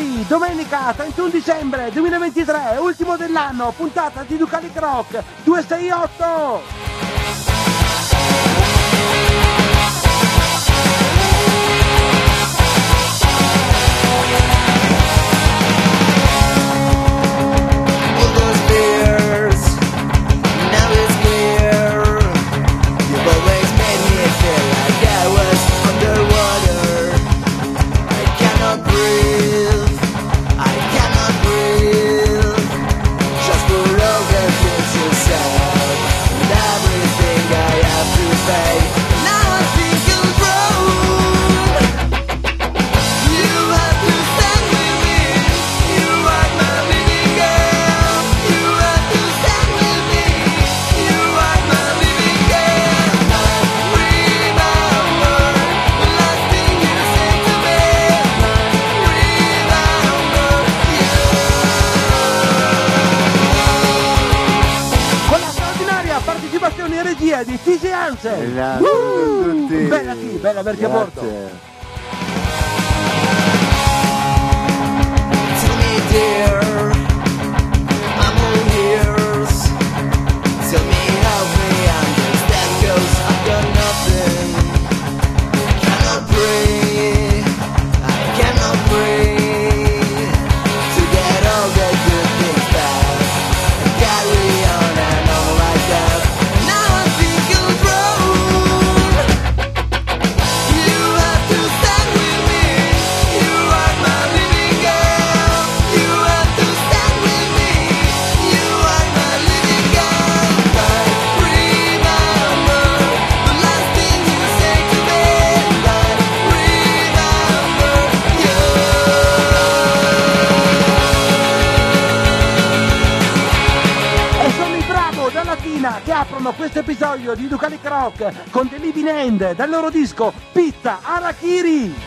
Lunedì, domenica 31 dicembre 2023, ultimo dell'anno, puntata di Ducalic Rock 268. Di TJ Hansen. Bella qui, bella perché a bordo. Tell me dear, I'm all ears. Tell me, help me understand, 'cause I've got nothing. Cannot breathe, I cannot breathe. To get all the good things back, carry on and on like that. Che aprono questo episodio di Ducalic Rock con The Living End dal loro disco Pizza Harakiri.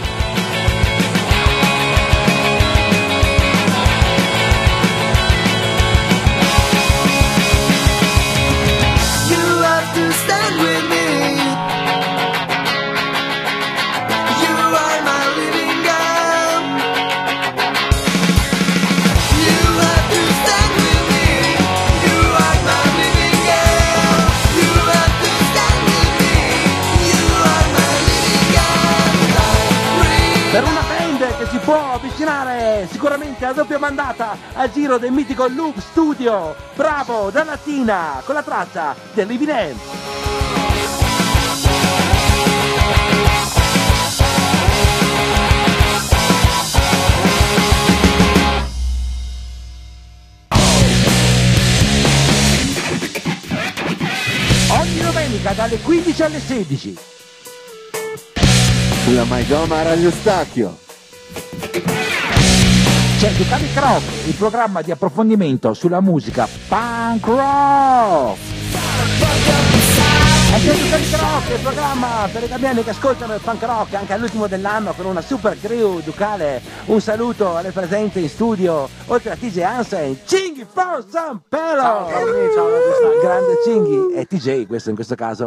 You have to stand with me. Per una band che si può avvicinare sicuramente a doppia mandata al giro del mitico Loop Studio, Bravo da Latina con la traccia del Living End. Ogni domenica dalle 15 alle 16. Sulla Maidoma Radio Stacchio c'è Ducalic Rock, il programma di approfondimento sulla musica punk rock. E c'è Ducalic Rock, il programma per i italiani che ascoltano il punk rock anche all'ultimo dell'anno con una super crew ducale. Un saluto alle presenti in studio, oltre a TJ Hansen, Cinghi for San Pelo. Ciao, grande Cinghi e TJ questo in questo caso,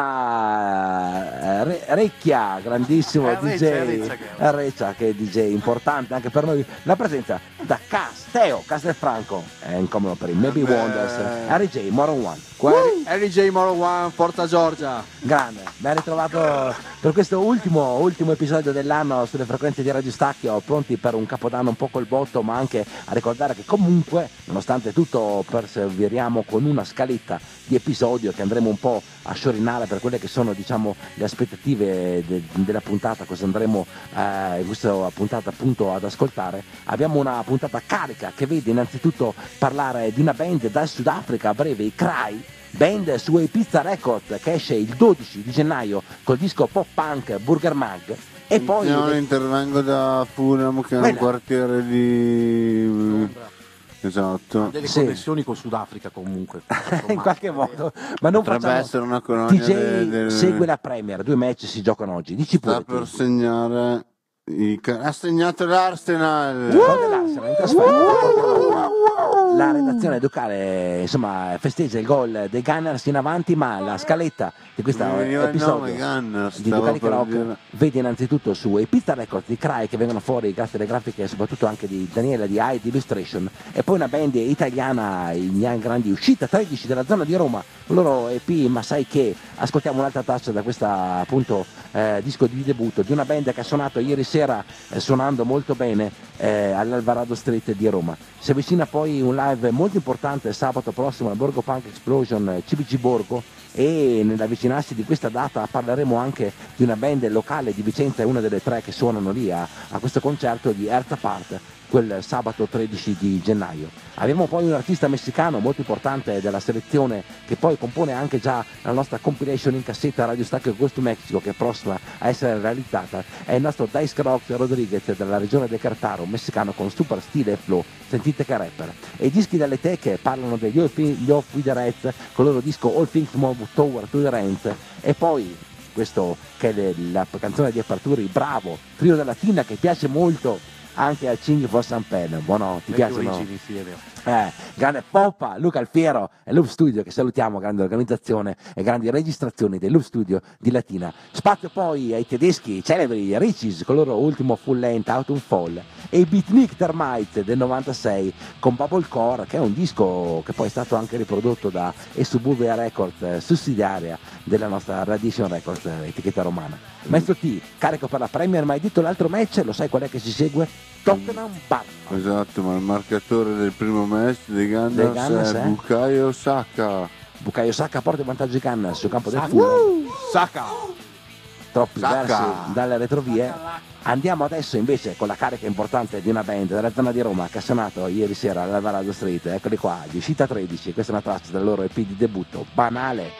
ma Recchia, grandissimo DJ, Recchia che è DJ importante anche per noi. La presenza da Castelfranco è incomodo per il Maybe Wonders, RJ Moron One. RJ Moron One, Forza Giorgia. Grande, ben ritrovato per questo ultimo episodio dell'anno sulle frequenze di Radio Stacchio, pronti per un capodanno un po' col botto, ma anche a ricordare che comunque, nonostante tutto, perseveriamo con una scaletta di episodio che andremo un po' a sciorinare per quelle che sono, diciamo, le aspettative della puntata, cosa andremo in questa puntata appunto ad ascoltare. Abbiamo una puntata carica che vede innanzitutto parlare di una band dal Sudafrica, a breve, i Cry, band su Pizza Records, che esce il 12 di gennaio col disco pop punk Burger Mag. E poi intervengo da Fulham, che è un quartiere di esatto, ha delle connessioni con Sudafrica comunque in qualche modo, ma non potrebbe facciamo... essere una colonia TJ segue la Premier, 2 match si giocano oggi, dici pure. Sta per segnare ha segnato l'Arsenal. L'Arsenal in trasferta. La redazione locale insomma festeggia il gol dei Gunners in avanti, ma la scaletta di questo episodio di Ducati Rock vede innanzitutto su Epista Records di Cry, che vengono fuori grazie alle grafiche soprattutto anche di Daniela di Hyde Illustration, e poi una band italiana in grandi uscita 13 della zona di Roma, loro EP Ma sai che. Ascoltiamo un'altra traccia da questa appunto disco di debutto di una band che ha suonato ieri sera suonando molto bene all'Alvarado Street di Roma. Si avvicina poi un live molto importante sabato prossimo al Borgo Punk Explosion CBG Borgo, e nell'avvicinarsi di questa data parleremo anche di una band locale di Vicenza, è una delle 3 che suonano lì a questo concerto di Earth Apart quel sabato 13 di gennaio. Abbiamo poi un artista messicano molto importante della selezione che poi compone anche già la nostra compilation in cassetta Radio Stacchio Ghost to Mexico, che è prossima a essere realizzata, è il nostro Dice Crocs Rodriguez della regione de Cartaro, messicano con super stile e flow, sentite che rapper. E i dischi delle teche parlano degli Off with the Reds con il loro disco All Things Move Toward to the Rents, e poi questo che è la canzone di apertura, Bravo, trio della Latina, che piace molto anche al Ching for San Pen. Buono, ti piacciono? Grande poppa, Luca Alfiero e Loop Studio, che salutiamo, grande organizzazione e grandi registrazioni del Loop Studio di Latina. Spazio poi ai tedeschi celebri Riches con il loro ultimo full length Autumn Fall, e i Beatnik Termites del 96 con Bubblecore, che è un disco che poi è stato anche riprodotto da Suburbia Records, sussidiaria della nostra Radiation Records, etichetta romana. Maestro T, carico per la Premier, ma hai detto l'altro match, lo sai qual è che si segue? Tottenham Parma. Esatto, ma il marcatore del primo match dei Gunners è Bukayo Saka. Bukayo Saka porta il vantaggio di Gunners sul campo del Fulham. Saka! Troppi versi dalle retrovie. Andiamo adesso invece con la carica importante di una band della zona di Roma che ha suonato ieri sera all'Alvarado Street. Eccoli qua, di uscita 13, questa è una traccia del loro EP di debutto, Banale.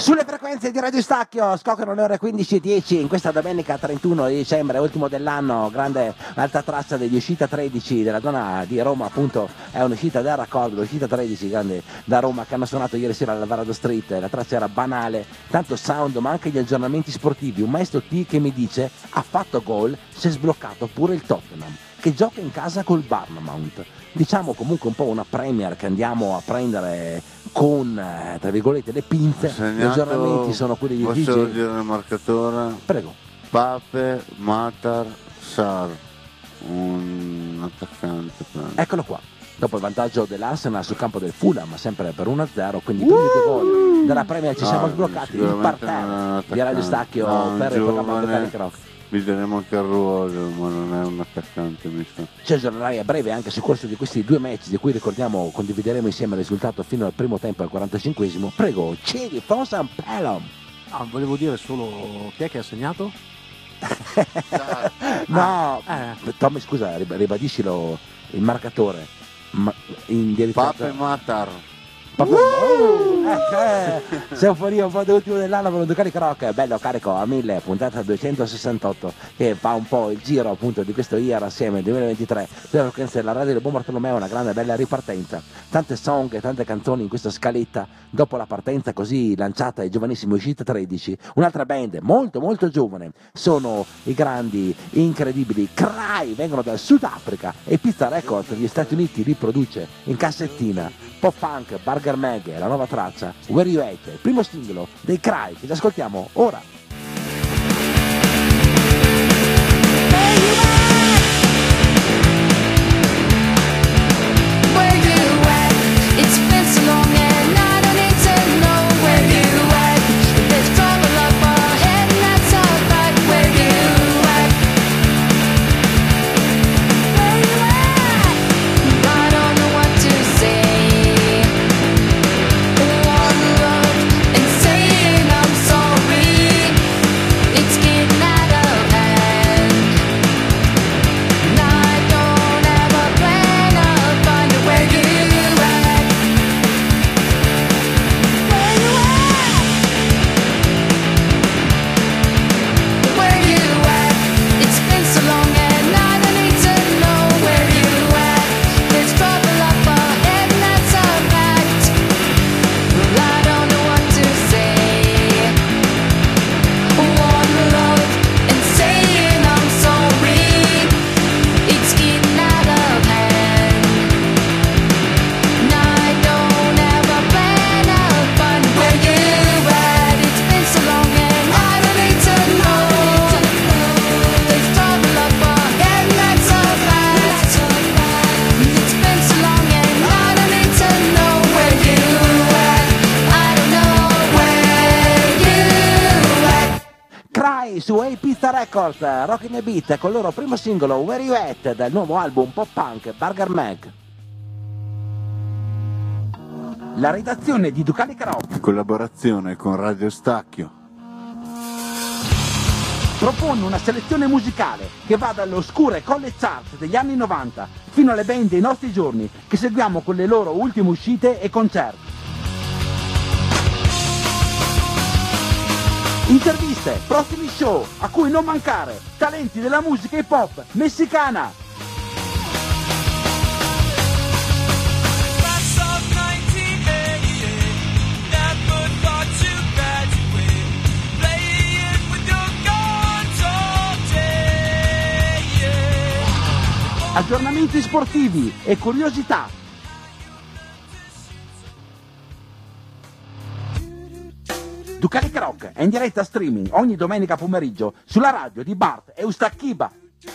Sulle frequenze di Radio Stacchio scoccano le ore 15:10 in questa domenica 31 di dicembre, ultimo dell'anno, grande alta traccia degli uscita 13 della zona di Roma, appunto è un'uscita del raccordo, l'uscita 13 grande da Roma che hanno suonato ieri sera alla Varado Street, la traccia era banale, tanto sound ma anche gli aggiornamenti sportivi, un maestro T che mi dice ha fatto gol, si è sbloccato pure il Tottenham che gioca in casa col Bournemouth, diciamo comunque un po' una Premier che andiamo a prendere con tra virgolette le pinze. Gli aggiornamenti sono quelli di posso DJ. dire il marcatore? Prego. Pape Matar Sar, un attaccante. Eccolo qua. Dopo il vantaggio dell'Arsenal sul campo del Fulham, sempre per 1-0, quindi i primi due gol della Premier ci siamo sbloccati. Il parterre di Radio Stacchio per il programma Ducali Rock. Vi daremo anche il ruolo, ma non è un attaccante, mi sa. Ci aggiornerai a breve anche sul corso di questi due match di cui ricordiamo, condivideremo insieme il risultato fino al primo tempo al 45esimo. Prego, Cedi Fosan Pelom. Volevo dire solo chi è che ha segnato? No, Tommy scusa, ribadiscilo il marcatore. Indirizzato. Pape Matar. Sei fuori un po' dell'ultimo dell'anno per un Ducati Rock, bello carico a 1000, puntata 268 che fa un po' il giro appunto di questo year assieme 2023 sulla frequenza della radio del Buon Bartolomeo, una grande bella ripartenza, tante song e tante canzoni in questa scaletta dopo la partenza così lanciata ai giovanissimi uscita 13. Un'altra band molto molto giovane sono i grandi incredibili Cry, vengono dal Sudafrica e Pizza Records degli Stati Uniti li produce in cassettina. Pop punk Burger Mag, la nuova traccia Where You At, il primo singolo dei Cry che ci ascoltiamo ora. Su Pizza Records, Rockin' the Beat con il loro primo singolo Where You At del nuovo album pop punk Burger Mag. La redazione di Ducali Rock in collaborazione con Radio Stacchio propone una selezione musicale che va dalle oscure colle charts degli anni 90 fino alle band dei nostri giorni che seguiamo con le loro ultime uscite e concerti. Interviste, prossimi show, a cui non mancare, talenti della musica hip hop messicana. Aggiornamenti sportivi e curiosità. Ducali Rock è in diretta streaming ogni domenica pomeriggio sulla radio di Bart Eustacchiba.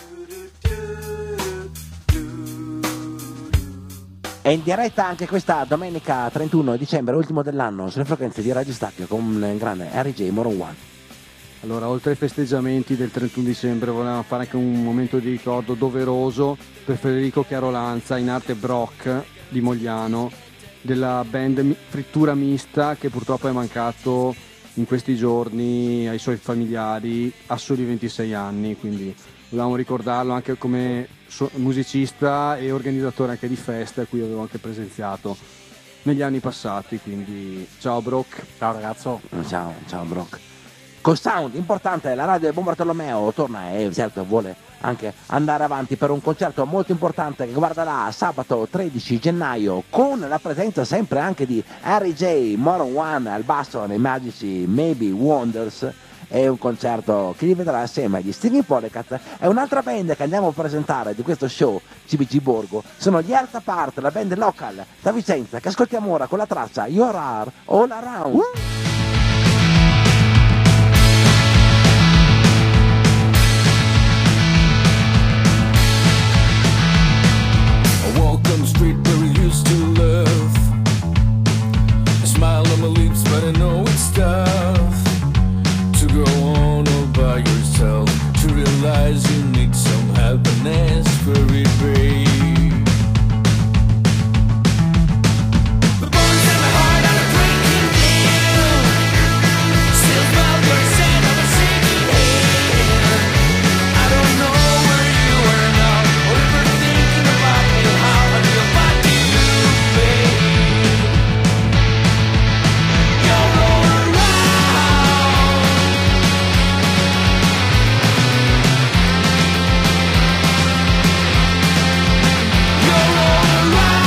È in diretta anche questa domenica 31 dicembre, ultimo dell'anno, sulle frequenze di Radio Stacchio con un grande RJ Moron One. Allora, oltre ai festeggiamenti del 31 dicembre, volevamo fare anche un momento di ricordo doveroso per Federico Chiarolanza, in arte Brock di Mogliano, della band Frittura Mista, che purtroppo è mancato in questi giorni ai suoi familiari a soli 26 anni, quindi volevamo ricordarlo anche come musicista e organizzatore anche di feste a cui avevo anche presenziato. negli anni passati, quindi ciao Brock. Ciao ragazzo. Ciao Brock. Col sound importante, la radio del Buon Bartolomeo torna e certo vuole anche andare avanti per un concerto molto importante che guarderà sabato 13 gennaio con la presenza sempre anche di Harry J, Moron One al basso nei magici Maybe Wonders. È un concerto che li vedrà assieme agli Stinging Polecat e un'altra band che andiamo a presentare di questo show CBG Borgo sono gli Earth Apart, la band local da Vicenza che ascoltiamo ora con la traccia Your Are All Around. Walk on the street where we used to live. A smile on my lips, but I know it's tough to go on all by yourself. To realize you need some help and ask for it, babe. The bones in my heart are breaking down. Still smell your scent of a sinking hand. I don't know where you are now, or if you're thinking about me, how I feel about you, babe. You're all around. You're all around.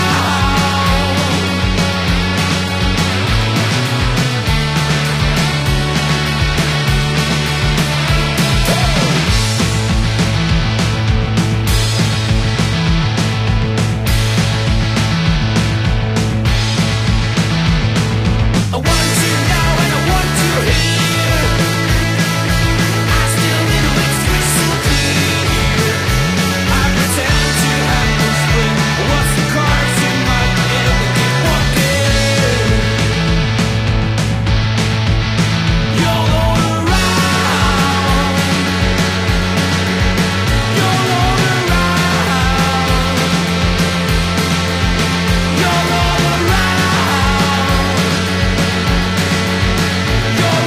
I want you now and I want you here. I still need to make crystal clear. I pretend to have no spring. What's the cards in my hand and keep walking? You're all around. You're all around. You're all around. You're all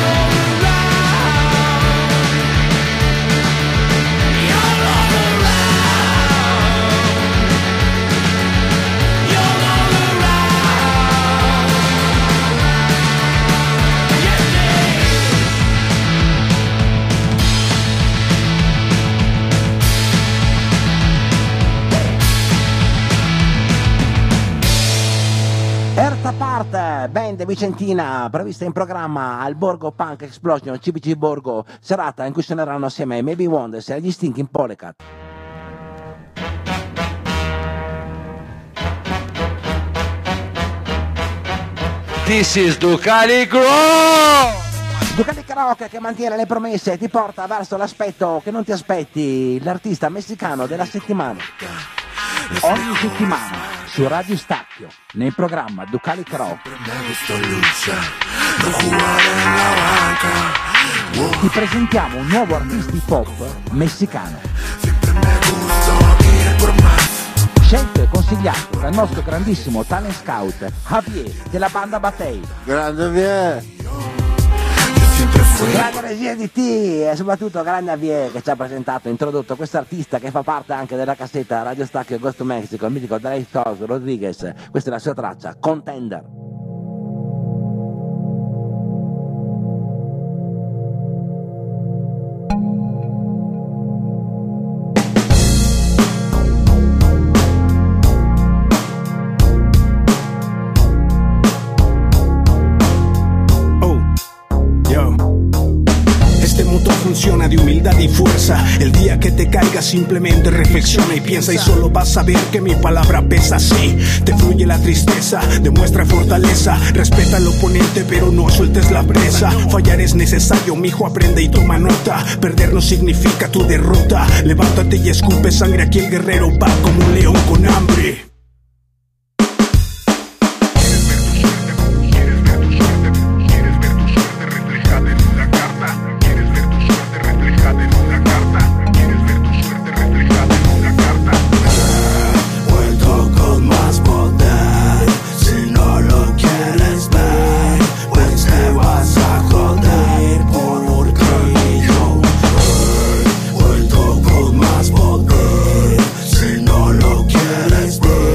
Earth Apart, band vicentina prevista in programma al Borgo Punk Explosion CBG Borgo, serata in cui suoneranno assieme ai Maybe Wonders e agli Stinking Polecat. This is Ducali Grow! Ducati Karaoke che mantiene le promesse e ti porta verso l'aspetto che non ti aspetti, l'artista messicano della settimana. Ogni settimana su Radio Stacchio, nel programma Ducati Karaoke. Ti presentiamo un nuovo artista hip hop messicano. Scelto e consigliato dal nostro grandissimo talent scout Javier della banda Batei. Grande Javier. Grande regia di T e soprattutto grande Javier che ci ha presentato, introdotto questo artista che fa parte anche della cassetta Radio Stacchio Ghost to Mexico, il mitico Drake Rodriguez. Questa è la sua traccia, Contender. Funciona de humildad y fuerza. El día que te caigas simplemente reflexiona y piensa, y solo vas a ver que mi palabra pesa. Sí, te fluye la tristeza, demuestra fortaleza. Respeta al oponente pero no sueltes la presa. Fallar es necesario, mijo, aprende y toma nota. Perder no significa tu derrota. Levántate y escupe sangre, aquí el guerrero va como un león con hambre. Let's go.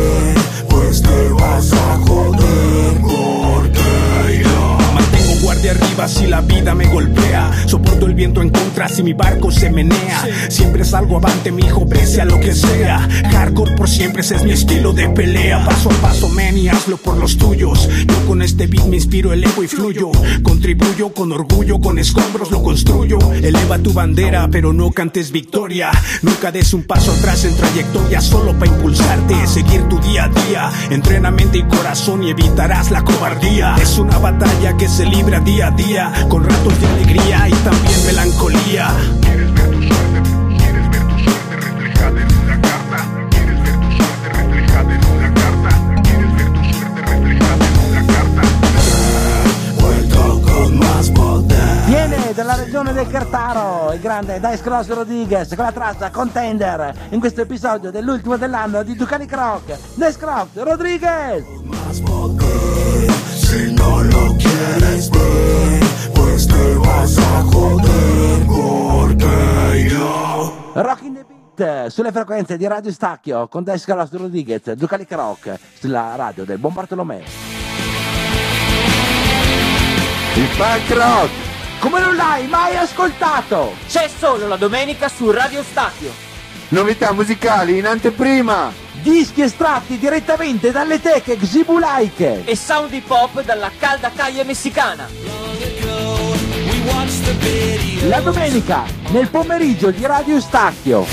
de arriba si la vida me golpea. Soporto el viento en contra si mi barco se menea. Siempre salgo avante, mi hijo, pese a lo que sea. Hardcore por siempre, ese es mi estilo de pelea. Paso a paso, man, y hazlo por los tuyos. Yo con este beat me inspiro, elevo y fluyo. Contribuyo con orgullo, con escombros lo construyo. Eleva tu bandera, pero no cantes victoria. Nunca des un paso atrás en trayectoria, solo para impulsarte, seguir tu día a día. Entrena mente y corazón y evitarás la cobardía. Es una batalla que se libra día a día, con ratos de alegría y también melancolía. ¿Quieres ver tu suerte reflejada en una carta? ¿Quieres ver tu suerte reflejada en una carta? ¿Quieres ver tu suerte reflejada en una carta? Vuelto con más poder. Viene dalla regione del Cartaro il grande Dice Cross Rodriguez con la traccia Contender in questo episodio dell'ultimo dell'anno di Ducali Rock. Dice Cross Rodriguez. Más poder, si no lo quieres ver, pues te vas a joder, porque yo. Rock in the Beat sulle frequenze di Radio Stacchio con Dice Cross Rodriguez, Ducali Rock sulla radio del Buon Bartolomeo. Il punk rock! Come non l'hai mai ascoltato? C'è solo la domenica su Radio Stacchio. Novità musicali in anteprima! Dischi estratti direttamente dalle teche xibulaiche. E sound hip hop dalla calda calle messicana. La domenica nel pomeriggio di Radio Stacchio.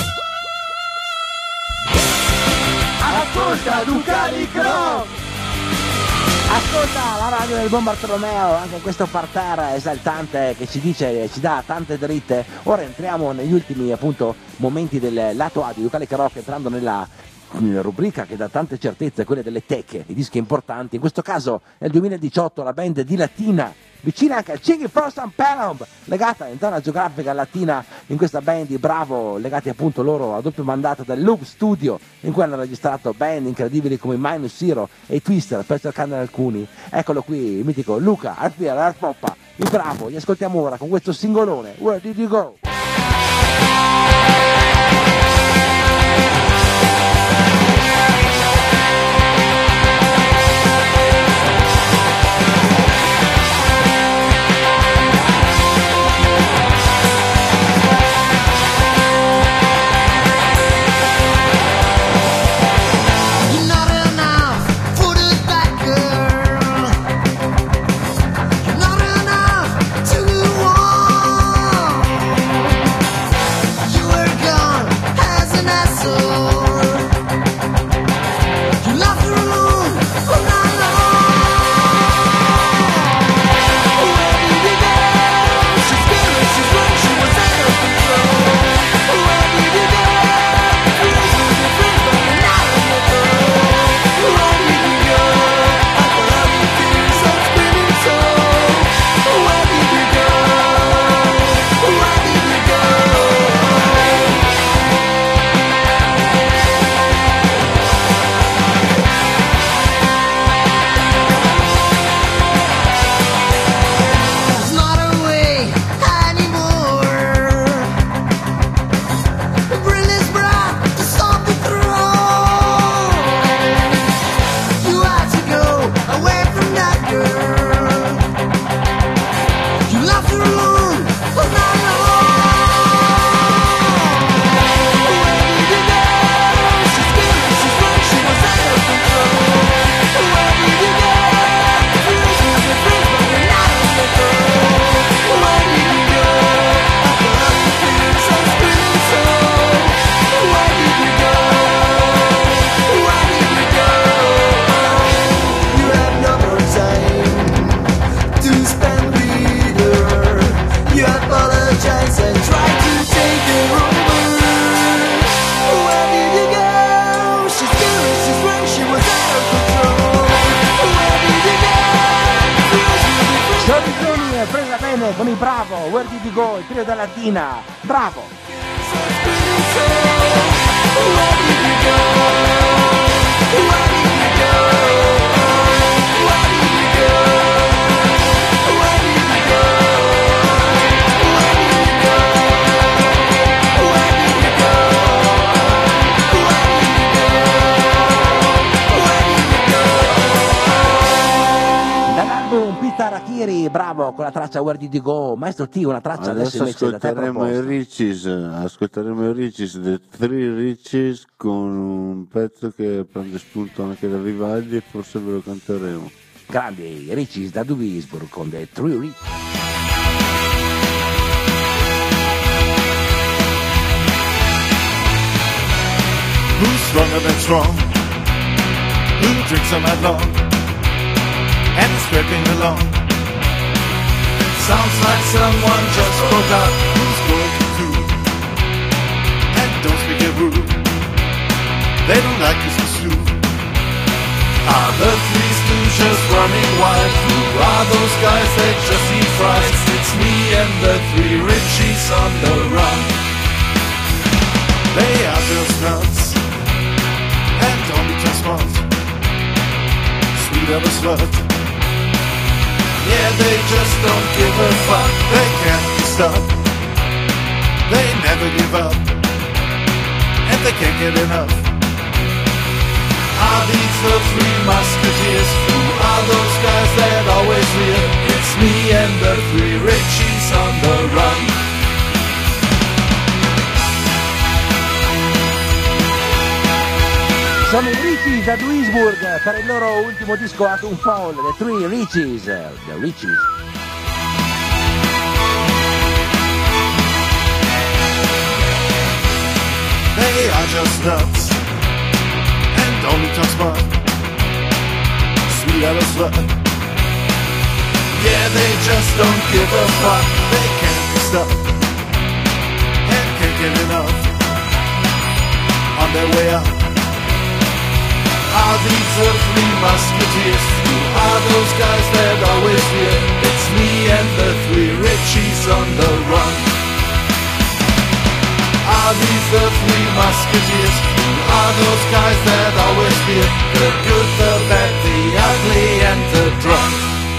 Ascolta Ducali Rock! Ascolta la radio del Buon Bartolomeo, anche questo parterre esaltante che ci dice, ci dà tante dritte. Ora entriamo negli ultimi appunto momenti del lato A di Ducali Rock, entrando nella rubrica che dà tante certezze, quelle delle teche, i dischi importanti. In questo caso nel 2018 la band di Latina, vicina anche a Chinghi Frost and Pelham, legata in zona geografica latina in questa band di Bravo, legati appunto loro a doppio mandato dal Loop Studio, in cui hanno registrato band incredibili come i Minus Zero e i Twister, per cercarne alcuni. Eccolo qui, il mitico Luca, Arfiera, Arpoppa, il Bravo. Li ascoltiamo ora con questo singolone, Where Did You Go? Con il Bravo, Where Did You Go, il trio della Latina, Bravo! Dall'album Pizza Harakiri T, bravo, con la traccia Where Did You Go? Maestro T, una traccia adesso invece da te ascolteremo i proposta. Riches, The Three Riches, con un pezzo che prende spunto anche da Vivaldi e forse ve lo canteremo. Grandi Riches da Duisburg con The Three Riches. Who's stronger than strong? Who drinks all night long and is scraping along? Sounds like someone just forgot who's going to. And don't speak it rude. They don't like us to sue. Are the three stooges running wild? Who are those guys that just eat fries? It's me and the three Richies on the run. They are just nuts and only just smart. Sweet of a slut. Yeah, they just don't give a fuck. They can't be stopped. They never give up. And they can't get enough. Are these the three musketeers? Who are those guys that always rear? It's me and the three Richies on the run. Sono i Richies da Duisburg per il loro ultimo disco Atom Fall, The Three Richies. The Richies. They are just nuts and only talk smart. Sweet Alice slut. Yeah, they just don't give a fuck. They can't be stopped and can't get enough. On their way up. Are these the three musketeers? Who are those guys that always fear? It's me and the three Richies on the run. Are these the three musketeers? Who are those guys that always fear? The good, the bad, the ugly and the drunk.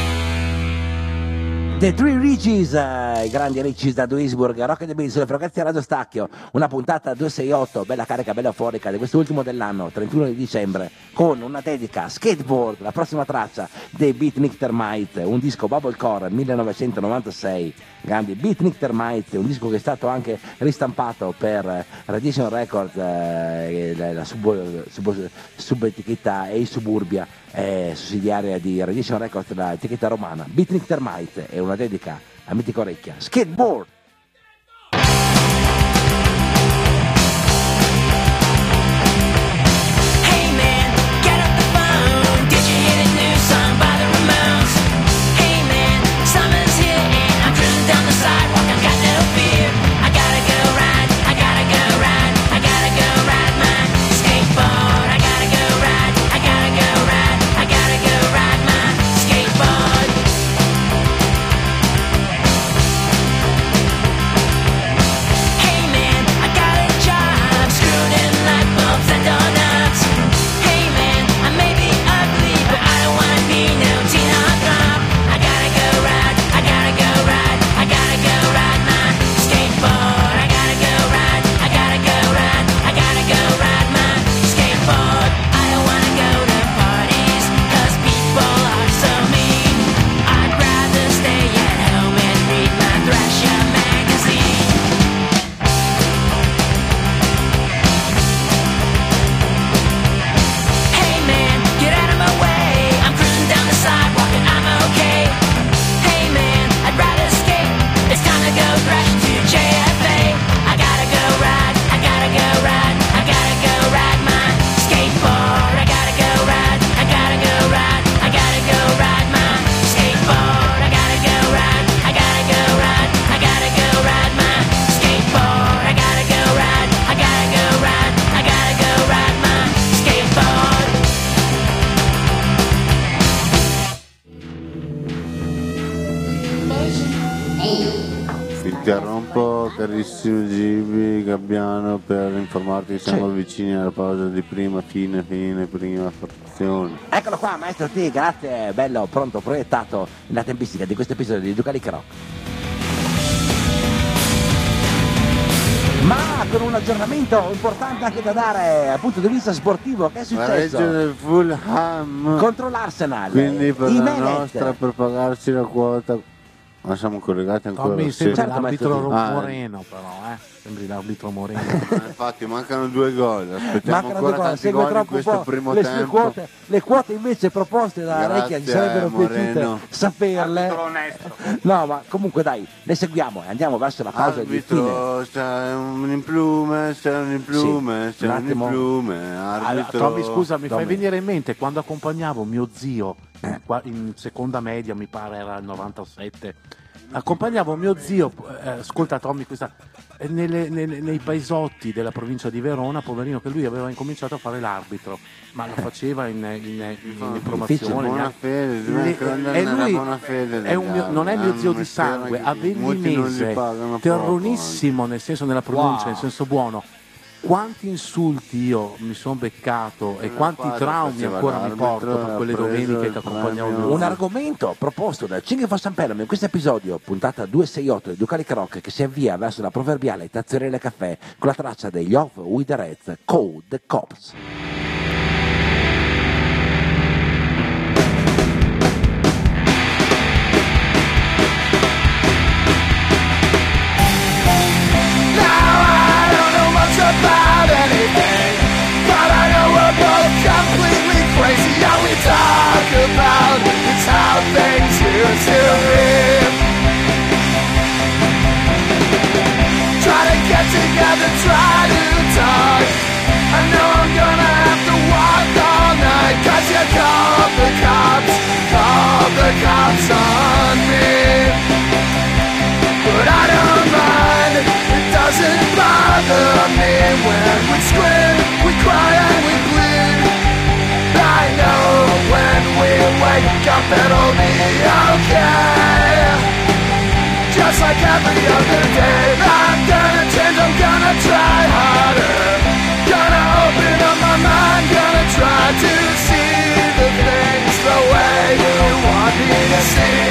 The Three Richies, i grandi Richies da Duisburg, Rock and the Beat sulle frequenze Radio Stacchio, una puntata 268, bella carica, bella euforica, di quest'ultimo dell'anno, 31 di dicembre, con una dedica Skateboard, la prossima traccia dei Beatnik Termite, un disco Bubblecore 1996, grandi Beatnik Termite, un disco che è stato anche ristampato per Radiation Records, la subetichetta e Suburbia, sussidiaria di Radiation Records, la etichetta romana. Beatnik Termite è una dedica a Mitico Orecchia. Skateboard! Interrompo, carissimo Gibi Gabbiano, per informarti che siamo vicini alla pausa di prima frazione. Eccolo qua, maestro T, grazie, bello, pronto, proiettato nella tempistica di questo episodio di Ducalic Rock. Ma con un aggiornamento importante anche da dare dal punto di vista sportivo, che è successo? Pareggio del Fulham Contro l'Arsenal. quindi per I la Mehmet. nostra, per pagarci la quota. Ma siamo collegati ancora? Tommy, Sì. sembri Certo, l'arbitro ma Moreno, però, sembri l'arbitro Moreno. Infatti mancano 2 gol, aspettiamo Mancano ancora due gol, tanti segue gol in troppo questo un po' primo le sue tempo. quote, le quote invece proposte da Recchia ci Grazie, sarebbero piaciute Moreno. saperle. No, ma comunque dai, le seguiamo e andiamo verso la pausa di fine. Arbitro, c'è un implume, c'è un implume, Sì, c'è un un attimo. implume, Allora, arbitro. Tommy, scusa, mi fai Tommy. venire in mente quando accompagnavo mio zio in seconda media, mi pare era il 97. Accompagnavo mio zio, ascolta Tommy, nei paesotti della provincia di Verona, poverino, che lui aveva incominciato a fare l'arbitro, ma lo faceva in promozione. Buona fede, E lui buona fede è non è mio zio di sangue, a Vendimese, terronissimo nel senso nella pronuncia, nel senso buono. Quanti insulti io mi sono beccato e quanti traumi ancora mi porto per quelle domeniche che accompagnavo mio Un zio. argomento proposto da Cinque for San Pelham in questo episodio, puntata 268 di Ducali Rock, che si avvia verso la proverbiale tazzerella caffè con la traccia degli Off With The Reds, Call The Cops. About anything, but I know we're both completely crazy. All we talk about is how things used to be. Try to get together, try to talk. I know I'm gonna have to walk all night, 'cause you called the cops on me. But I don't mind, it doesn't bother me when we scream, we cry and we bleed. I know when we wake up it'll be okay. Just like every other day, I'm gonna change, I'm gonna try harder. Gonna open up my mind, gonna try to see the things the way you want me to see.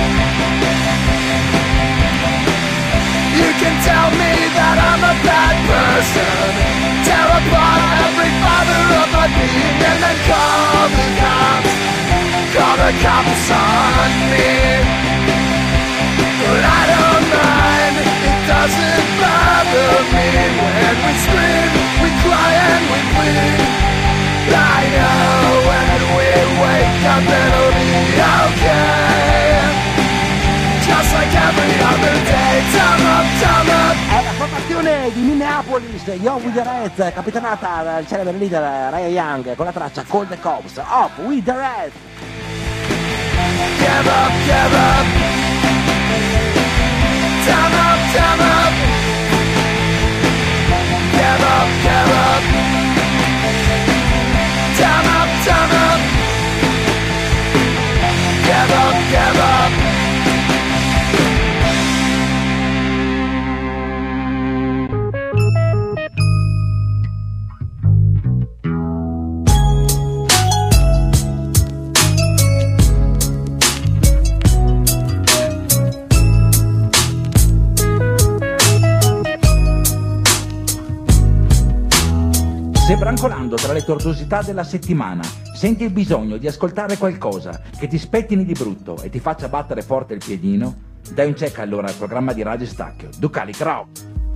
You can tell me that I'm a bad person, tear apart every fiber of my being, and then call the cops on me. But I don't mind, it doesn't bother me when we scream, we cry and we bleed. I know when we wake up it'll be okay. Just like every other day, time up, time up. È la formazione di Minneapolis, Yo With The Reds, capitanata dal celebre leader Ryan Young con la traccia Call The Cops, Off With The Reds. Give up, give up. Time up, time up. Give up, give up. Time up, time up. Give up, give up. Se brancolando tra le tortuosità della settimana senti il bisogno di ascoltare qualcosa che ti spettini di brutto e ti faccia battere forte il piedino, dai un check allora al programma di Radio Stacchio, Ducali Rock.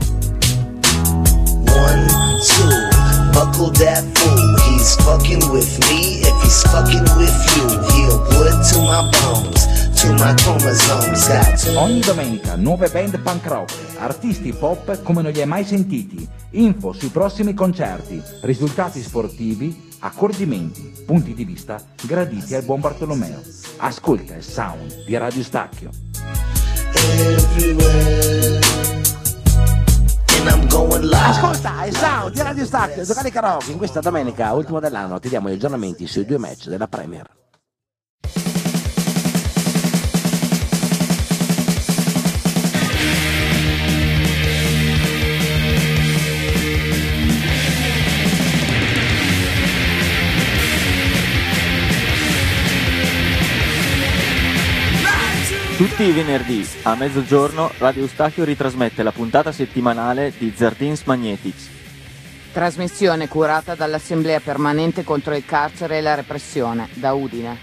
1, 2, buckle that fool. He's fucking with me. If he's fucking with you, he'll put to my bones, to my chromosomes. Ogni domenica nuove band punk rock, artisti pop come non li hai mai sentiti, info sui prossimi concerti, risultati sportivi, accorgimenti, punti di vista graditi al buon Bartolomeo. Ascolta il sound di Radio Stacchio. Ascolta il sound di Radio Stacchio, Ducali Rock. In questa domenica, ultimo dell'anno, ti diamo gli aggiornamenti sui 2 match della Premier. Tutti i venerdì a mezzogiorno Radio Eustachio ritrasmette la puntata settimanale di Zardins Magnetics. Trasmissione curata dall'Assemblea Permanente contro il carcere e la repressione, da Udine.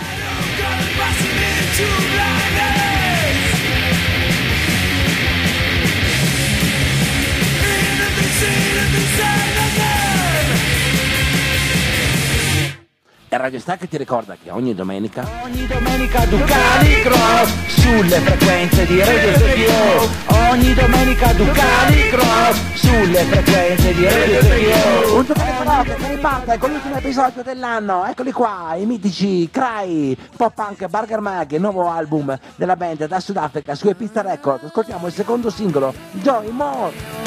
E Radio Stacca ti ricorda che ogni domenica Ducali Cross sulle frequenze di Radio Stacchio. Ogni domenica Ducali Cross sulle frequenze di Radio Stacchio. Un Ducali Cross che riparte con l'ultimo episodio dell'anno. Eccoli qua, i mitici Cry, pop punk Burger Mag, il nuovo album della band da Sudafrica su Epista Record. Ascoltiamo il secondo singolo, Joy More.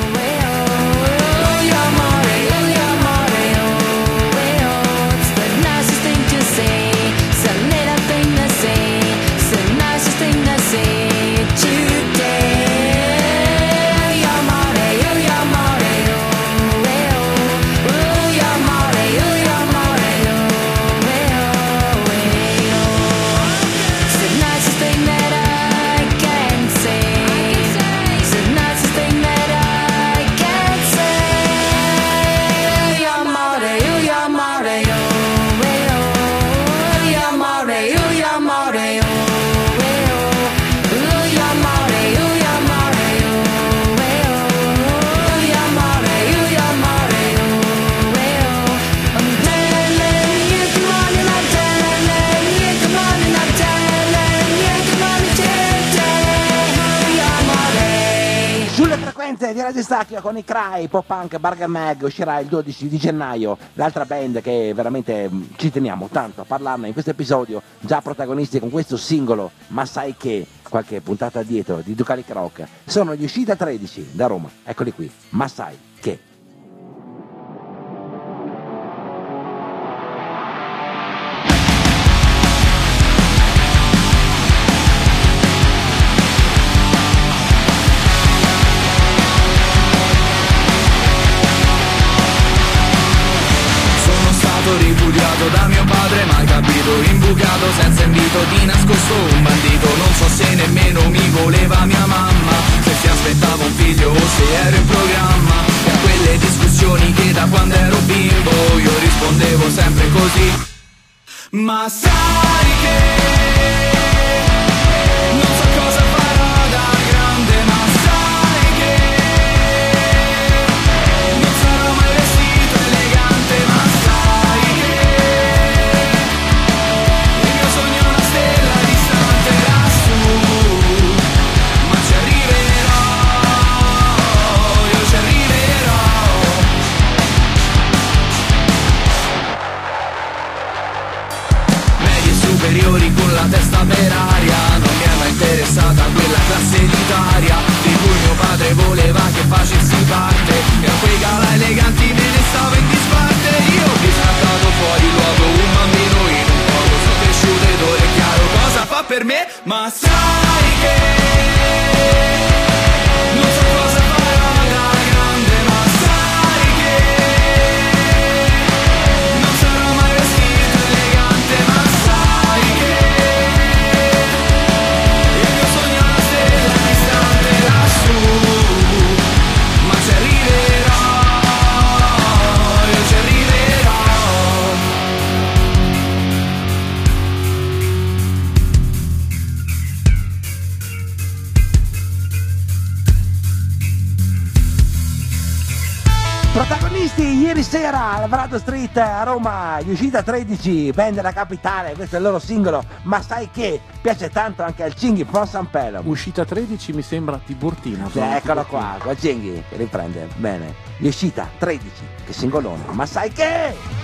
Di Radio Stacchio con i Cry, pop punk Burger Mag uscirà il 12 di gennaio, l'altra band che veramente ci teniamo tanto a parlarne in questo episodio, già protagonisti con questo singolo, ma sai che qualche puntata dietro di Ducali Croc, sono gli Uscita 13 da Roma, eccoli qui, ma sai che. Ripudiato da mio padre, mai capito, imbucato senza invito, di nascosto un bandito. Non so se nemmeno mi voleva mia mamma, se si aspettava un figlio o se ero in programma. E a quelle discussioni che da quando ero bimbo io rispondevo sempre così: ma sai che non so cosa farò da grande, ma sai che non sarò mai vestito elegante, ma sai che il mio sogno è una stella distante lassù, ma ci arriverò, io ci arriverò. Medie superiori con la testa per aria, non mi è mai interessata quella classe elitaria di cui mio padre voleva che facessi parte, e a quei gala eleganti me ne stavo in disparte. Io ho riscattato fuori luogo un bambino in un poco, sono cresciuto ed ora è chiaro cosa fa per me, ma sai che non so cosa farò da grande, ma sai che non sarò mai vestito elegante, ma sai che il mio sogno è una stella distante lassù, ma ci arriverò, io ci arriverò. Protagonisti ieri sera al Varado Street a Roma, gli Uscita 13, band della capitale, questo è il loro singolo, ma sai che piace tanto anche al Cinghi from San Pelo. Uscita 13 mi sembra Tiburtina. Eccolo qua, col Cinghi che riprende bene. Gli Uscita 13, che singolone, ma sai che...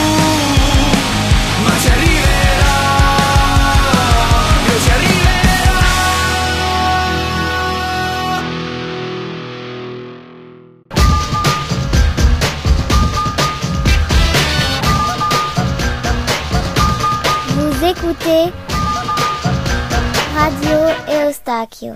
Ma ci arriverò, io ci arriverò. écoutez Radio Eustachio.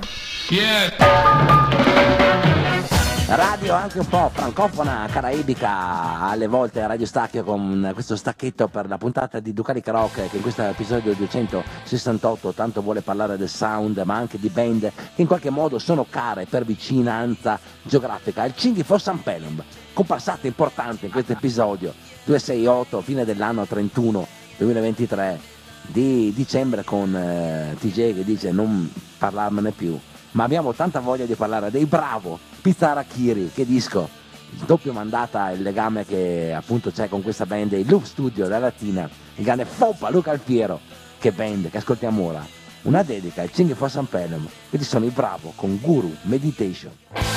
Radio anche un po' francofona, caraibica, alle volte Radio Stacchio con questo stacchetto per la puntata di Ducalica Rock, che in questo episodio 268 tanto vuole parlare del sound ma anche di band che in qualche modo sono care per vicinanza geografica. Il Cinghi for San Pelum, comparsata importante in questo episodio 268, fine dell'anno 31 2023 di dicembre, con TJ che dice non parlarmene più, ma abbiamo tanta voglia di parlare dei Bravo Pizzarakiri. Che disco, il doppio mandata, il legame che appunto c'è con questa band dei Loop Studio da Latina, il grande Foppa Luca Alfiero. Che band che ascoltiamo ora, una dedica al Cinghi for San Pelum, che ci sono i Bravo con Guru Meditation.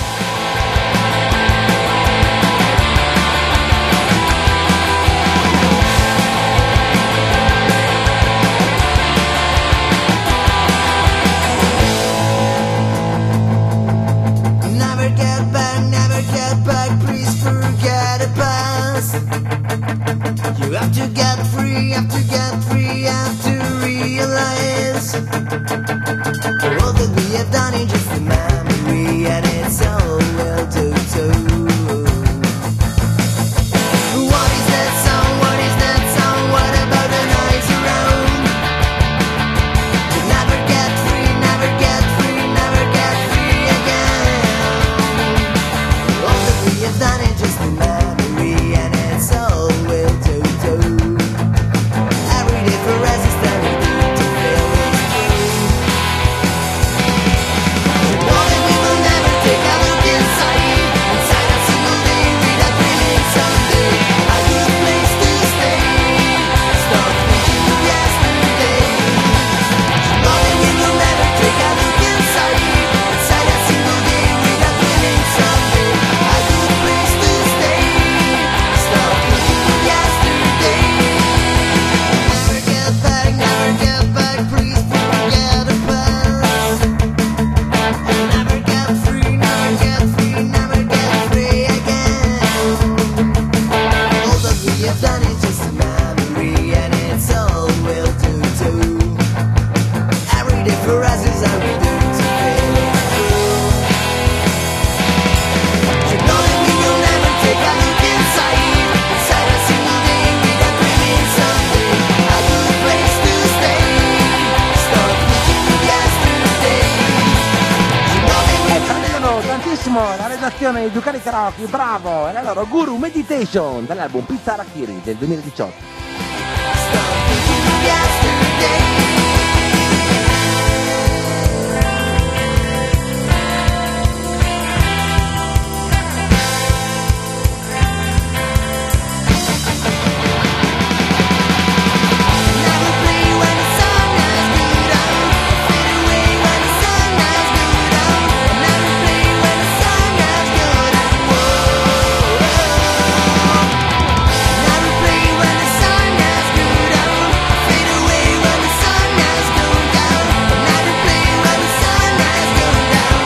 Never get back, please forget the past. You have to get free, have to get free, have to realize all that we have done is just a memory, and it's all will do too. What is that song? What is that song? What about the noise around? You never get free, never get free, never get free again. All that we have done is just a memory, and it's all we'll do too. Every day for us is every day to feel it's true. You know that we will never take a look inside a single day without feeling someday a good place to stay. Stop thinking of yesterday. You know that we will never take a look inside a single day without feeling someday a good place to stay. Stop thinking of yesterday. Never get back, please forget the past. Never get free, never get free, never get free again. All that we have done is just a memory, and it's all we'll do too. Every day for us is how we do to feel it's true. You know that we will never take a look inside a single day without dreaming someday a good place to stay. Stop thinking of yesterday. You know that we Saluto tantissimo la redazione di Ducalica Rock, bravo, e la loro Guru Meditation dall'album Pizzarakiri del 2018. thinking of yesterday. Never play when the sun has gone down. Fade away when the sun has gone down. Never play when the sun has gone down. Never play when the sun has gone down. Fade away when the sun has gone down. Never play when the sun has gone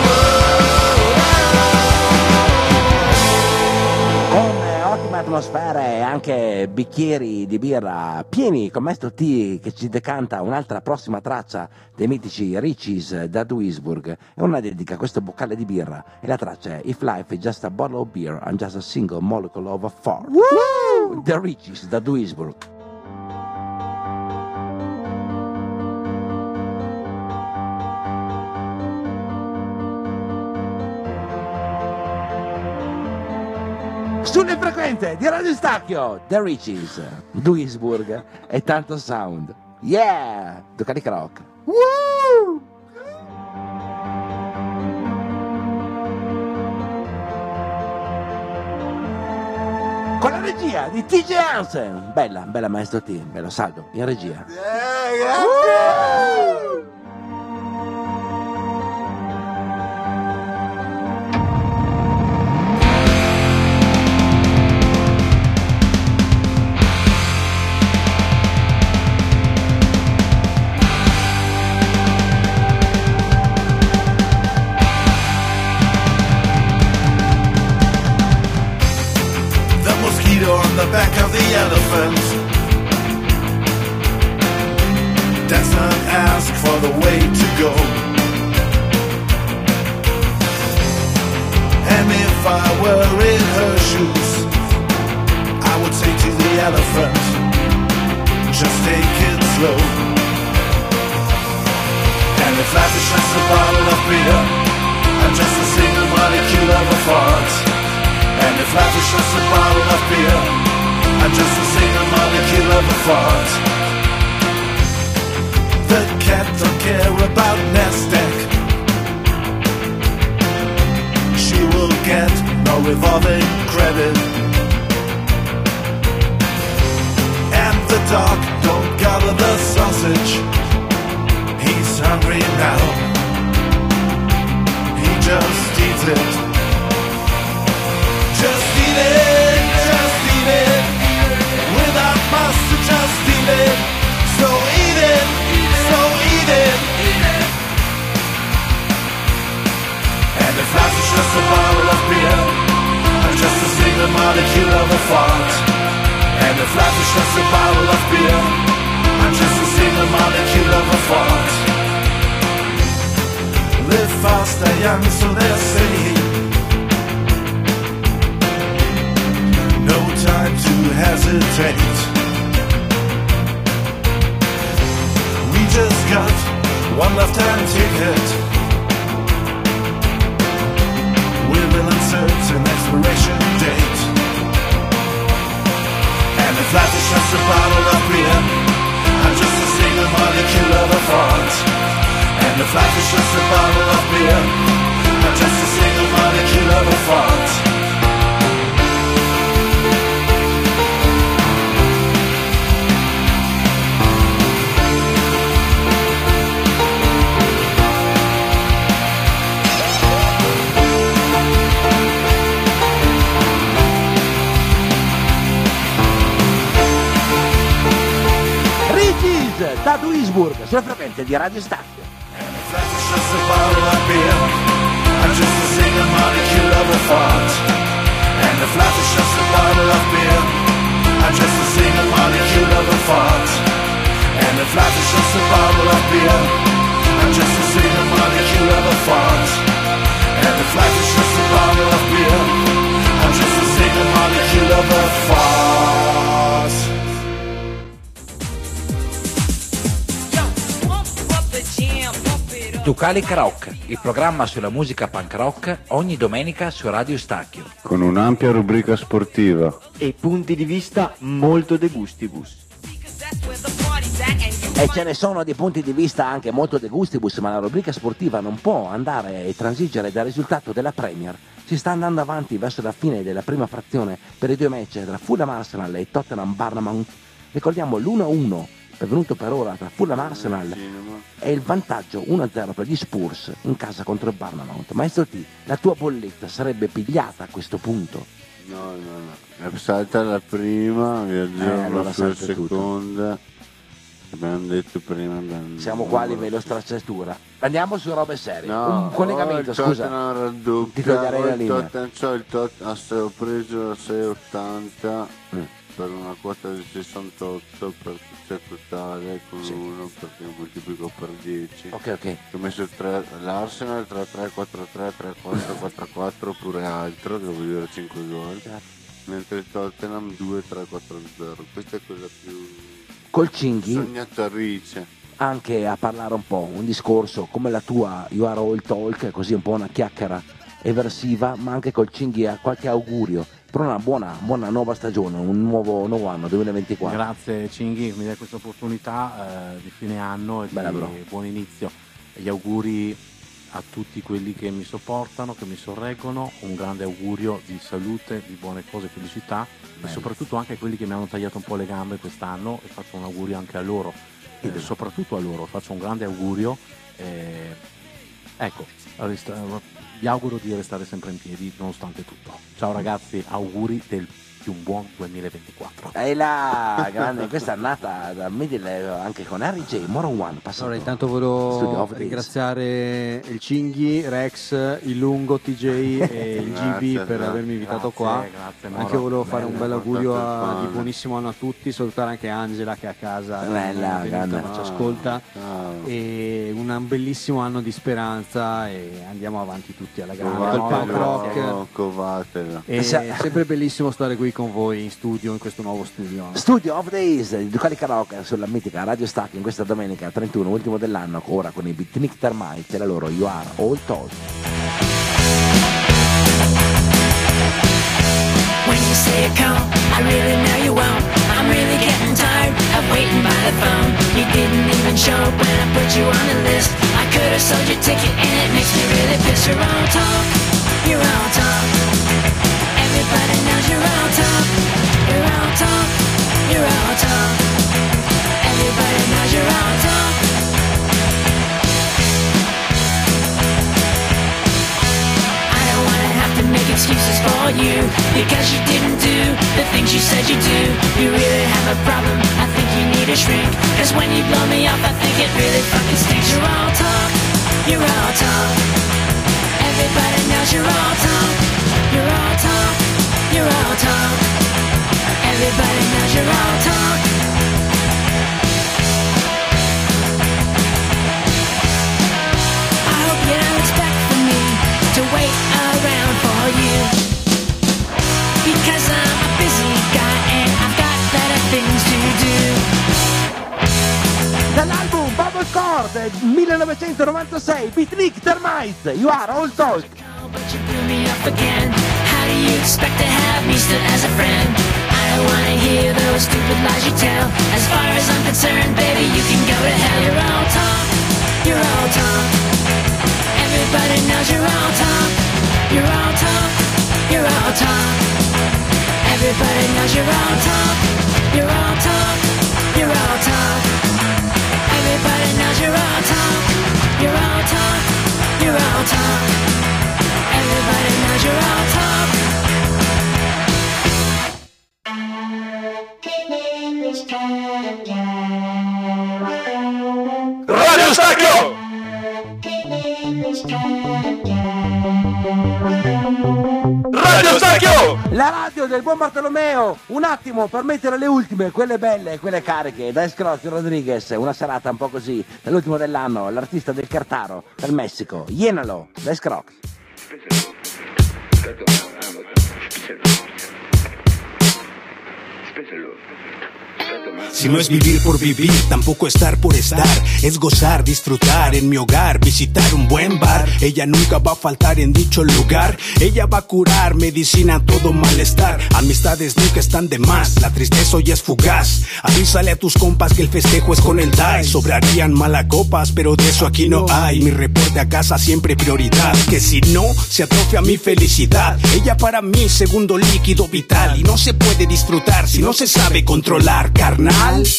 down. Con ottime atmosfere e anche bicchieri di birra pieni con Maestro T, che ci decanta un'altra prossima traccia dei mitici Richies da Duisburg. È una dedica a questo boccale di birra, e la traccia è If Life is Just a Bottle of Beer and Just a Single Molecule of a Fart. The Richies da Duisburg. Sulle frequenze di Radio Stacchio, The Richies, Duisburg e tanto sound. Yeah! Ducalica Rock. Woo! Con la regia di TJ Hansen. Bella, bella Maestro T, bello saldo, in regia. On the back of the elephant, does not ask for the way to go. And if I were in her shoes, I would say to the elephant, just take it slow. And if life is just a bottle of beer, I'm just a single molecule of a fart. And if life is just a bottle of beer, I'm just a single molecule of a fart. The cat don't care about Nasdaq. She will get no revolving credit. And the dog don't gather the sausage. He's hungry now. He just eats it. Just eat it, just eat it. Without mustard, just eat it. So eat it, so eat it. And if life is just a bottle of beer, I'm just a single molecule of a fart. And if life is just a bottle of beer, I'm just a single molecule of a fart. Live fast, die young, so they say. No time to hesitate. We just got one lifetime ticket. We will insert an expiration date. And if life is just a bottle of beer, I'm just a single molecule of a fart. And if life is just a bottle of beer, I'm just a single molecule of a fart. Da Duisburg, sulla frequenza di Radio Stacchio. Just a bottle of beer, I'm just a single molecule of a fart. And if life is just a bottle of beer, I'm just a single molecule of a fart. And if life is just a bottle of beer, I'm just a single molecule of a fart. And if life is just a bottle of beer, I'm just a single molecule of a fart. Ducali Rock, il programma sulla musica punk rock ogni domenica su Radio Stacchio. Con un'ampia rubrica sportiva. E punti di vista molto de gustibus. E ce ne sono di punti di vista anche molto de gustibus, ma la rubrica sportiva non può andare e transigere dal risultato della Premier. Si sta andando avanti verso la fine della prima frazione per i due match tra Fulham Arsenal e Tottenham Bournemouth. Ricordiamo l'1-1 venuto per ora tra Fulham Arsenal e il vantaggio 1-0 per gli Spurs in casa contro il Bournemouth. Maestro T, la tua bolletta sarebbe pigliata a questo punto? No, è salta la prima, viaggiamo allora sulla salta tutto. seconda. Abbiamo detto prima. Siamo qua a livello stracciatura. Andiamo su robe serie. No, Un collegamento, il scusa. Tottenham raddoppia, Ti toglierei la linea. ho preso la 6,80 per una quota di 68 per c'è totale con uno perché moltiplico per 10. Ok. Ho messo l'Arsenal 3-3-4-3, 3-4-4-4 oppure altro, devo dire 5 gol. Mentre il Tottenham 2-3-4-0. Questa è quella più Col Cinghi sognatrice. anche a parlare un po', un discorso come la tua You Are All Talk, così un po' una chiacchiera eversiva, ma anche col Cinghi a qualche augurio per una buona nuova stagione, un nuovo anno 2024. Grazie Cinghi, mi dai questa opportunità di fine anno e Bella, bro. di buon inizio. Gli auguri a tutti quelli che mi sopportano, che mi sorreggono, un grande augurio di salute, di buone cose, felicità e soprattutto anche a quelli che mi hanno tagliato un po' le gambe quest'anno, e faccio un augurio anche a loro e soprattutto a loro faccio un grande augurio. Ecco, vi auguro di restare sempre in piedi nonostante tutto. Ciao ragazzi, auguri del tutti un buon 2024. E la grande, questa è nata da Middle anche con Harry J, Moron One. Passato. Allora, intanto Studio volevo of Days. ringraziare il Cinghi, Rex, il Lungo, TJ e il GB per avermi invitato qua. Grazie, Moro. Anche volevo fare un bel Bene, augurio portato il di pane. buonissimo anno a tutti, salutare anche Angela che è a casa Bella, è venuta, grande. ma ci ascolta, Ciao. e un bellissimo anno di speranza e andiamo avanti tutti alla grande col punk Covatelo, rock. covatelo. E sempre bellissimo stare qui con voi in studio, in questo nuovo studio. Studio of Days di Ducali Karaoke sulla mitica Radio Stacchi in questa domenica 31, ultimo dell'anno, ora con i Beatnik Termites e la loro You Are All Told. When you say you come, I really know you won't. I'm really getting tired of waiting by the phone. You didn't even show up when I put you on the list. I could have sold your ticket and it makes me really pissed. You're all talk, you're all talk. Everybody knows you're all talk, you're all talk, you're all talk. Everybody knows you're all talk. I don't wanna have to make excuses for you, because you didn't do the things you said you do. You really have a problem, I think you need a shrink. Cause when you blow me off, I think it really fucking stinks. You're all talk, you're all talk. Everybody knows you're all talk, you're all talk, you're all talk. Everybody knows you're all talk. I hope you don't expect for me to wait around for you, because I'm a busy guy and I've got better things to do. Dall'album Bubble Core del 1996, Beatnik Termites, You Are All Told. But you blew me up again. How do you expect to have me still as a friend? I don't wanna hear those stupid lies you tell. As far as I'm concerned, baby, you can go to hell. You're all talk, you're all talk. Everybody knows you're all talk, you're all talk, you're all talk. Everybody knows you're all talk, you're all talk, you're all talk. Everybody knows you're all talk, you're all talk, you're all talk. Everybody knows you're all talk. Radio Stacchio! Radio Stacchio! La radio del buon Bartolomeo, un attimo per mettere le ultime, quelle belle, quelle cariche, da Scrozio Rodriguez, una serata un po' così, nell'ultimo dell'anno, l'artista del Cartaro, del Messico, Llénalo, da Scrox. Si no es vivir por vivir, tampoco estar por estar. Es gozar, disfrutar en mi hogar, visitar un buen bar. Ella nunca va a faltar en dicho lugar. Ella va a curar, medicina a todo malestar. Amistades nunca están de más, la tristeza hoy es fugaz. Avísale a tus compas que el festejo es con el DAI. Sobrarían malacopas, pero de eso aquí no hay. Mi reporte a casa siempre prioridad, que si no, se atrofia mi felicidad. Ella para mí segundo líquido vital. Y no se puede disfrutar si no se sabe controlar, carnal. Y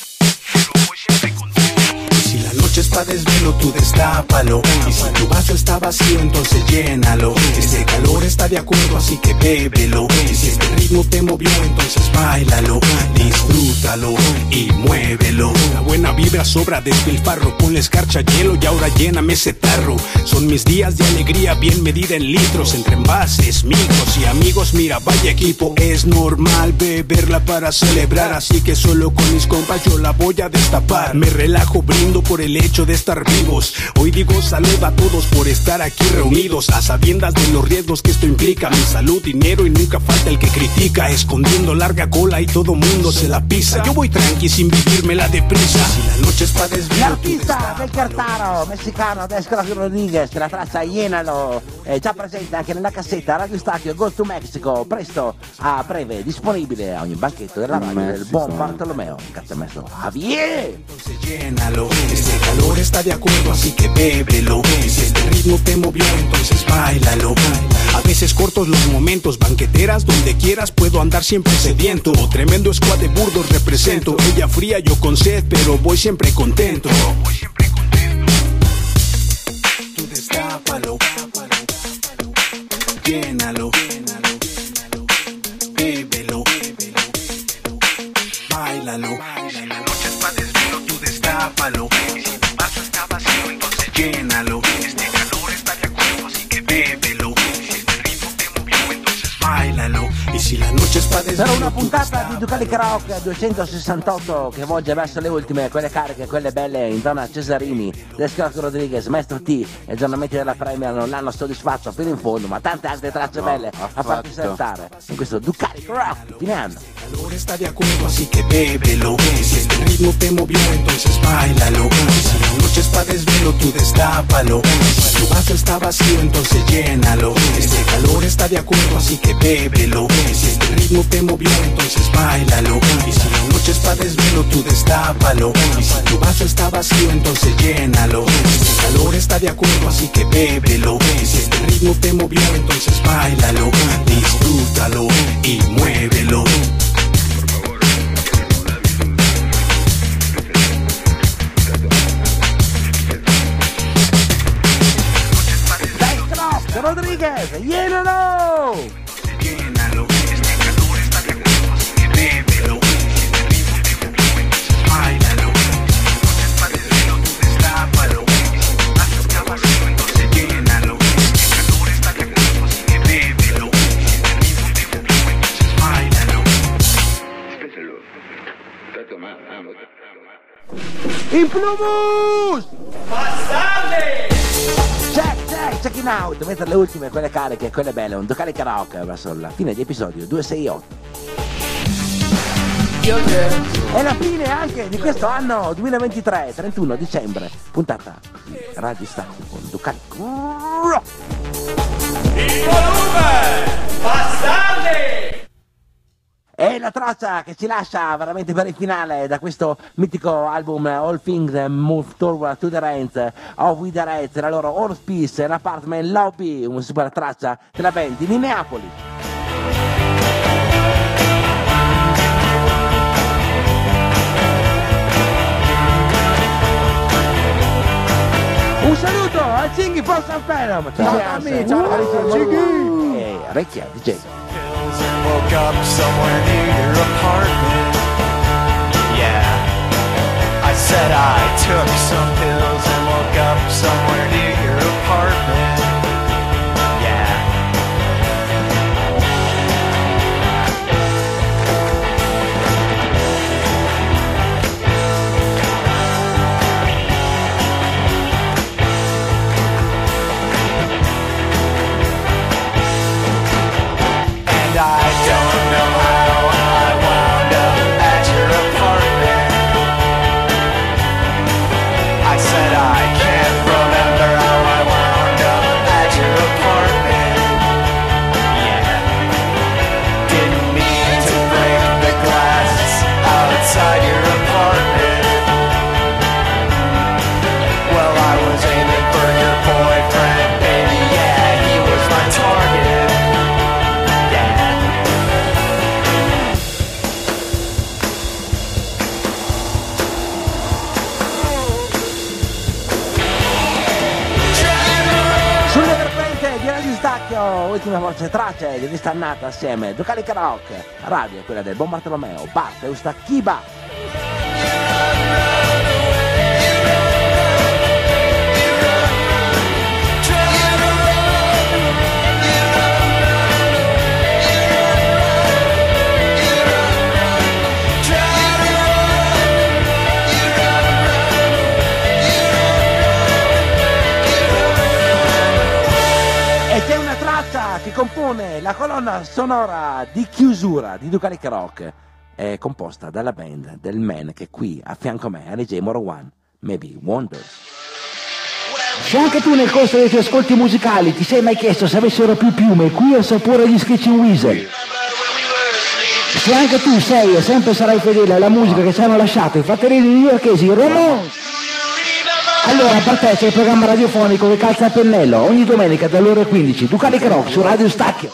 si la noche es pa' desvelo, tú destápalo. Y si tu vaso está vacío, entonces llénalo. Este calor está de acuerdo, así que bébelo. Y si este ritmo te movió, entonces báilalo. Disfrútalo y muévelo. La buena vibra sobra despilfarro. Ponle escarcha, hielo y ahora lléname ese tarro. Son mis días de alegría bien medida en litros. Entre envases, micros y amigos, mira, vaya equipo. Es normal beberla para celebrar, así que solo con mis compas yo la voy a destapar. Me relajo, brindo por el hecho de estar vivos. Hoy digo salud a todos por estar aquí reunidos, a sabiendas de los riesgos que esto implica. Mi salud, dinero y nunca falta el que critica, escondiendo larga cola y todo mundo se la pisa. Yo voy tranqui sin vivírmela deprisa. Si la noche es pa' desvelo, L'artista del Cartaro, messicano, da Scrozio Rodriguez, la traccia Llénalo, già presente anche nella cassetta Radio Stacchio Go to Mexico, presto a breve disponibile a ogni banchetto della radio del buon Bartolomeo. Cazzo ha messo Javier! entonces llénalo. Este calor está de acuerdo, así que bébelo. Y si este ritmo te movió, entonces báilalo. A veces cortos los momentos, banqueteras donde quieras, puedo andar siempre sediento. Tremendo squad de burdos represento. Ella fría, yo con sed, pero voy siempre contento. Tú destápalo, llénalo, bébelo. bailalo. Si la noche es pa' desvelo, tú destápalo. Y si tu vaso está vacío, entonces llénalo. Este calor está de acuerdo, así que bébelo. Y si este ritmo te movió, entonces bailalo. E se la noche es pa' Per desvelo, una tu puntata di Ducali Karaoke 268 che volge verso le ultime, quelle cariche, quelle belle in zona Cesarini, Descalco Rodriguez, Maestro T e aggiornamenti della Premier non l'hanno soddisfatto fino in fondo, ma tante altre tracce belle a farti saltare in questo Ducali Karaoke fine anno. El calor está de acuerdo, así que bébelo. Y si este ritmo te movió, entonces bailalo. Y si la noche es pa' desvelo, tú destápalo. Y si tu vaso está vacío, entonces llénalo. Este calor está de acuerdo, así que bébelo. Y si este ritmo te movió, entonces bailalo. Y si la noche es pa' desvelo, tú destápalo. Y si tu vaso está vacío, entonces llénalo. Este calor está de acuerdo, así que bébelo. Y si este ritmo te movió, entonces bailalo. Disfrútalo y muévelo. Rodriguez, llénalo! Llénalo, este calor está de acuerdo, así que bébelo. Si este ritmo te movió, entonces bailalo. Si la noche es pa' desvelo, tú destápalo. Y si tu vaso está vacío, entonces llénalo. Este calor está de acuerdo, así que bébelo. Si este ritmo te movió, entonces bailalo. In plumus! Bastardi! Checking out, mentre le ultime, quelle cariche, quelle belle, un Ducali Karaoke verso la fine di episodio 268. È la fine anche di questo anno 2023, 31 dicembre, puntata di Radio Stacchio con Ducali. Il volume! Bastardi! E la traccia che ci lascia veramente per il finale da questo mitico album All Things Move Toward to the Range of With the Reds, la loro Horse Peace, l'Apartment Lobby, una super traccia della band di Minneapolis. Un saluto al Cinghi for San Phenom. Ciao Cinghi! E Recchia DJ. And woke up somewhere near your apartment. Yeah, I said I took some pills and woke up somewhere near your apartment. Yeah. And I don't know how I wound up at your apartment. I said I can't remember how I wound up at your apartment. Yeah. Didn't mean to break the glass outside your apartment. Well, I was aiming for your boyfriend, baby. Yeah, he was my target. Sulle frequenze di Radio Stacchio, ultime voce tracce di questa annata assieme Ducali Karaoke, radio quella del Buon Bartolomeo, Bart Eustacchiba. E c'è una traccia che compone la colonna sonora di chiusura di Ducali Karaoke, è composta dalla band del man che è qui a fianco a me, RJ Moro One, Maybe Wonders. Se anche tu nel corso dei tuoi ascolti musicali ti sei mai chiesto se avessero più piume qui al sapore agli Screeching Weasel, se anche tu sei e sempre sarai fedele alla musica che ci hanno lasciato i fratelli newyorkesi Ramones, allora partecipa al programma radiofonico che calza a pennello ogni domenica dalle ore 15, Ducali Karaoke su Radio Stacchio.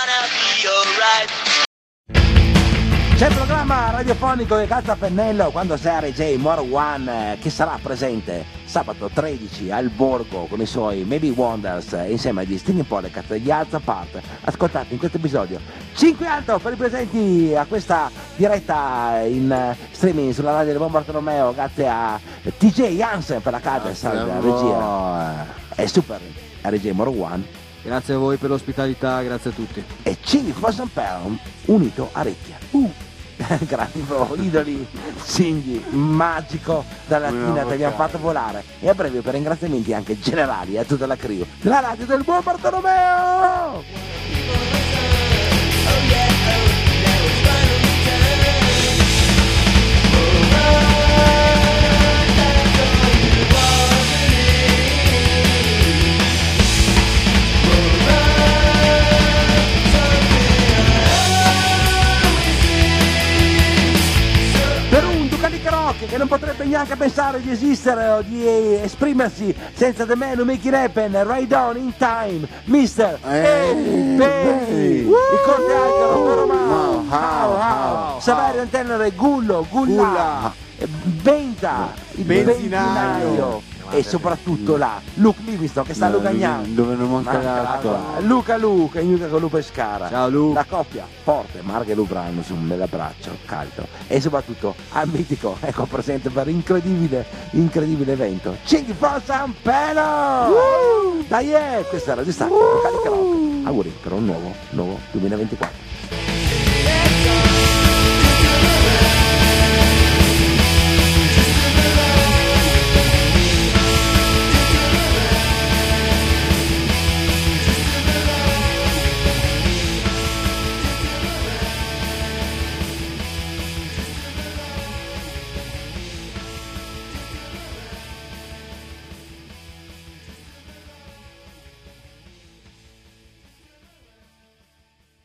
C'è il programma radiofonico che calza a pennello quando c'è RJ Moro One che sarà presente sabato 13 al Borgo con i suoi Maybe Wonders insieme agli Stinging Polecat e gli Yards Apart. Ascoltate in questo episodio 5 alto per i presenti a questa diretta in streaming sulla radio del Buon Bartolomeo, grazie a TJ Jansen per la casa, salve la regia, e Super RJ Moro One. Grazie a voi per l'ospitalità, grazie a tutti. E Cindy Fossan Peron unito a Recchia. Grandi bro, idoli, Cindy, magico, dalla mattina ti abbiamo fatto volare. E a breve per ringraziamenti anche generali a tutta la crew della radio del Buon Bartolomeo. Che non potrebbe neanche pensare di esistere o di esprimersi senza The Man Who Make It Happen, Right On In Time, Mr. Baby, il Conte Alcaro, Romano, Saverio Antenere, Gullo, Gulla, Benta, il benzinaio. E soprattutto là, Luke Livingston che sta lugagnando. Dove non manca l'acqua. Luca e Luca con Lupe Scara. Ciao Luca. La coppia forte, Marga e Lubrano su un bell'abbraccio, caldo. E soprattutto al mitico, ecco presente per incredibile evento. Cindy for San Peno! Dai, questa era Radio Stacco, Carica Rock. Auguri per un nuovo 2024.